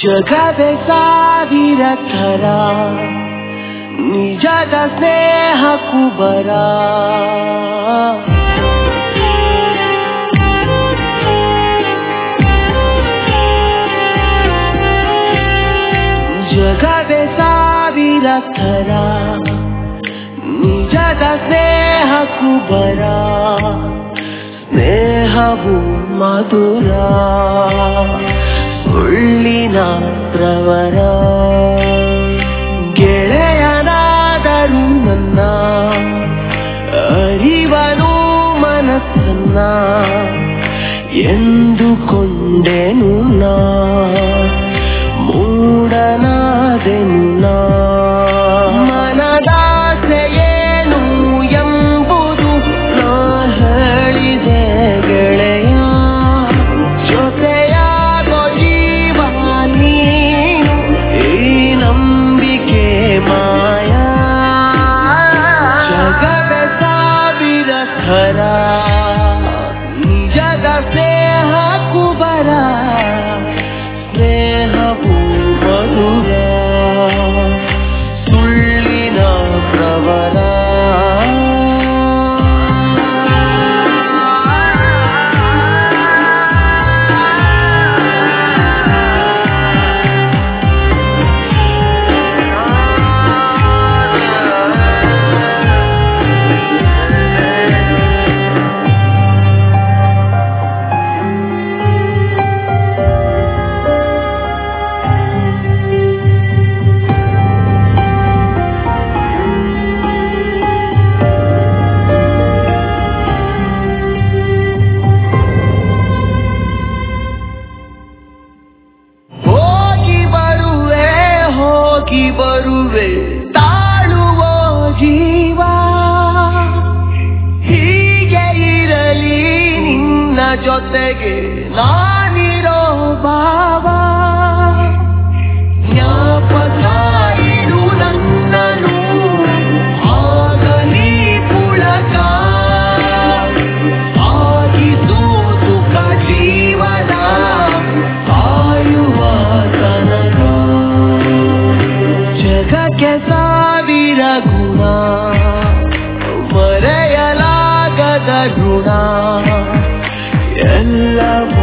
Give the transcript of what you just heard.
ಜಗವೇ ಸಾವಿರ ಥರ ನಿಜದ ಸ್ನೇಹ ಕುಬರ ಜಗವೇ ಸಾವಿರ ಥರ ನಿಜದ ಸ್ನೇಹ ಕುಬರ ಸ್ನೇಹವು ಮಧುರ ಸುಳ್ಳಿನ ಪ್ರವರ ಗೆಳೆಯನಾದರು ನನ್ನ ಅರಿವನು ಮನಸ್ಸನ್ನ ಎಂದುಕೊಂಡೆನು ನಾ ಮೂಡನಾದೆನು ನಾ ಮನದಾಸೆಯೇನು ಎಂಬುದು ನಾ ಹೇಳಿದೆ ಗೆಳೆಯ ಜೊತೆಯಾಗೋ ಜೀವ ನೀನು ಈ ನಂಬಿಕೆ ಮಾಯಾ ಜಗವೇ ಸಾವಿರ ಥರ ನಿಜದ ಸ್ನೇಹ ಕುಬರ ಸ್ನೇಹವು ಮಧುರ ಸುಳ್ಳಿನ ಪ್ರವರ ಬರುವೆ ತಾಳುವ ಜೀವ ಹೀಗೆ ಇರಲಿ ನಿನ್ನ ಜೊತೆಗೆ ನಾನಿರೋ ಭಾವ ಜ್ಞಾಪಕ ಇಡು ನನ್ನನು ಆಗಲಿ ಪುಳಕ ಆಗಿಸು ಸುಖ ಜೀವನ ಕಾಯುವ ತನಕ ಜಗಕ್ಕೆ ಸಾವಿರ ಗುಣ ಮರೆಯಲಾಗದ ಋಣ ಎಲ್ಲ